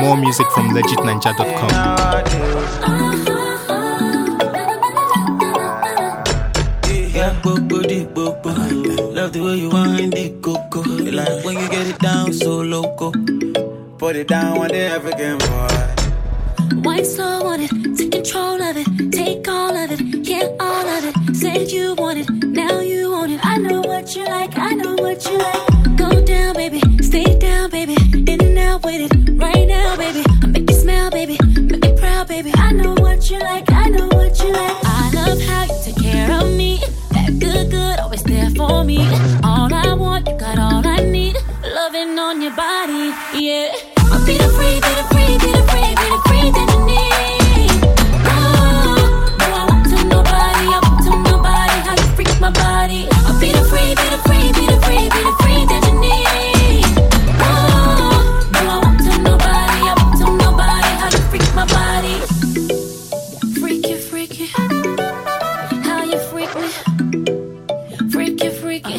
More music from legitninja.com. Love the way you wind it, coco. Like when you get it down so loco. Put it down on the African boy. Wine slow on it, take control of it, take all of it, get all of it. Said you want it, now you want it. I know what you like, I know what you like. Go down, baby, stay down, baby. In and out with it, right now, baby. I make you smile, baby, make you proud, baby. I know what you like, I know what you like. I love how you take care of me. That good, always there for me. All I want, you got all I need. Loving on your body, yeah. I'll be the free, be the free, be the free, be the free that you need. Oh, no, I want to nobody, I want to nobody. How you freak my body? I'll be the free, be the free, be the free, be the free that you need. Oh, no, I want to nobody, I want to nobody. How you freak my body? Freaky, freaky. How you freak me? Freaky, freaky.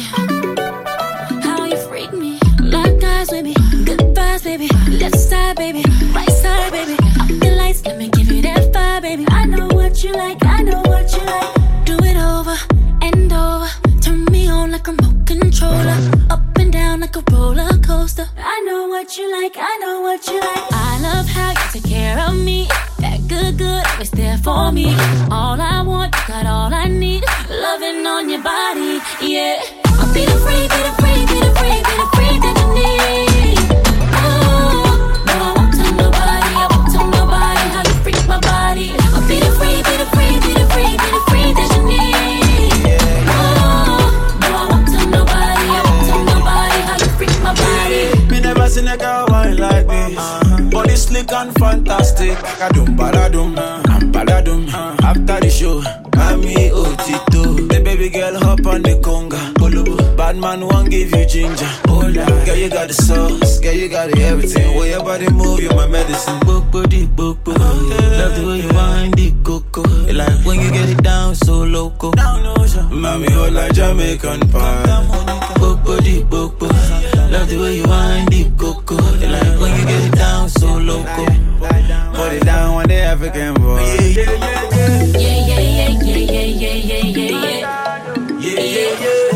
How you freak me? Like guys with me, good vibes, baby. Left side, baby, right side, baby. Up the lights, let me give you that fire, baby. I know what you like, I know what you like. Do it over and over. Turn me on like a remote controller. Up and down like a roller coaster. I know what you like, I know what you like. I love how you take care of me. That good, always there for me. All I want, you got all I need. Loving on your body, yeah. I'll be the free, be the free, be the free, be the free that you need. Oh, no, I want to nobody, I want to nobody. How you freak my body? I'll be the free, be the free, be the free, be the free that you need. Oh, no, I want to nobody, I want to nobody. How you freak my body? Me never seen a girl wine like this. Body slick and fantastic. Badum, badadum, badadum. After the show, Mami Otito. The baby girl hop on the conga. Bad man won't give you ginger. Hola, girl you got the sauce, girl you got everything. Way your body move, you my medicine. Book body, book body. Love the way you wind the coco. Like when you get it down so loco. Mami hola Jamaican pie. Book body, book body. Love the way you wind the coco. Like when you get it down so loco. Put it down on the African boy. Yeah, yeah, yeah, yeah, yeah, yeah, yeah, yeah, yeah. Yeah, yeah, yeah.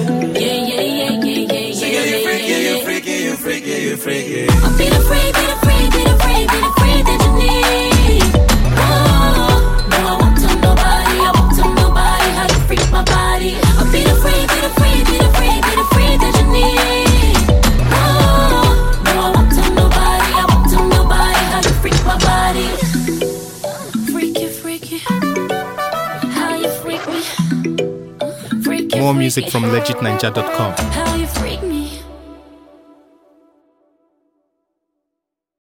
You freaky, you freaky. I'll be the free, be the free, be the free, be the free that you need. Oh, no, I want to nobody, I want to nobody. How you freak my body? I'll be the free, be the free, be the free, be the free that you need. Oh, no, I want to nobody, I want to nobody. How you freak my body? Freaky, freaky. How you freak me? Freaky, More music from legitninja.com. How